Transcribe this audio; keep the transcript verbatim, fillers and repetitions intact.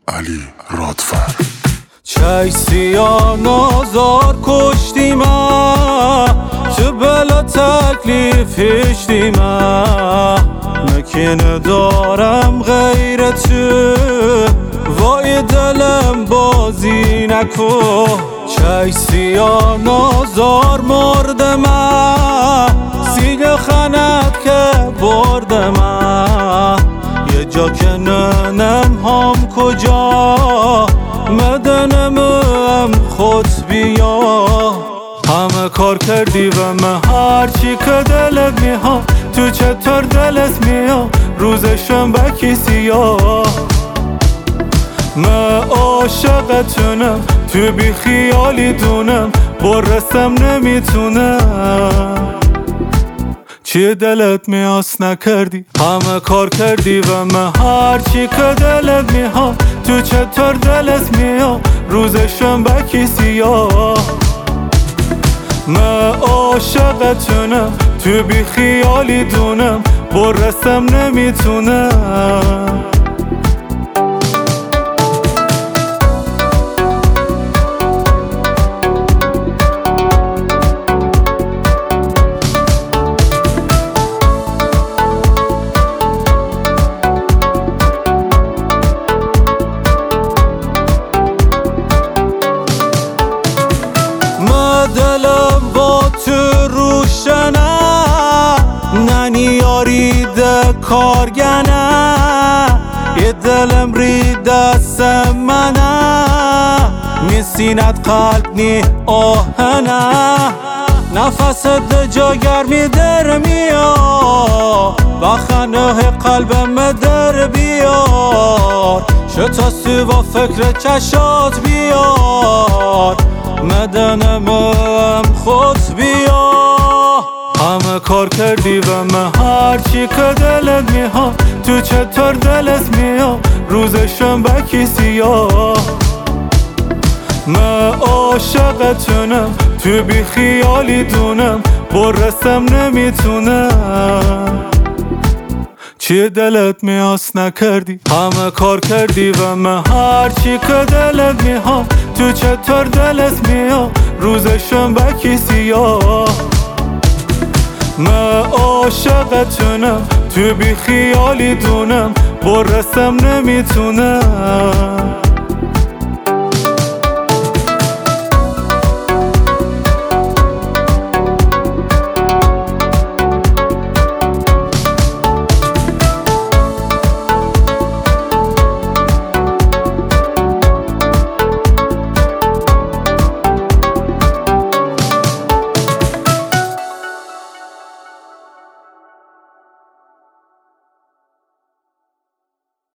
علی رادفر. چای سیاه نازار کشتی من، چه بلا تکلیف هشتی من. نکنه دارم غیر تو، وای دلم بازی نکن. چای سیاه نازار مرد من، سیگ خند که برد من. یه جا که ننم هم کجا، مدنم خود بیا. همه کار کردی و من هرچی که دلت میها، تو چطور دلت میها روز شنبه کی سیاه. من عاشقتونم تو بی خیالی دونم، برسم نمیتونم. چی دلت میاس نکردی، همه کار کردی و من هرچی که دلت میها، تو چطور دلت میها روز شنبه کی سیاه. من عاشقتونم تو بی خیالی دونم، برسم نمیتونم. دلم با تو روشنه، ننیاریده کارگنه. یه دلم ری دست منه، میسیند قلب نی آهنه. نفس دجا گرمی در میا، بخنه قلبم در بیار. شتا سوا فکر چشات بیار، مدنم خود بیا. همه کار کردی و من هرچی که دلت میها، تو چطور دلت میها روز شنبه کی سیاه. من عاشقتونم تو بی خیالی دونم، برسم نمیتونم. چی دلت میاس نکردی، همه کار کردی و من هرچی که دلت میها، تو چطور دلت میها روز شنبه کی سیاه. من عاشقتونم تو بی خیالی دونم، برسم نمیتونم.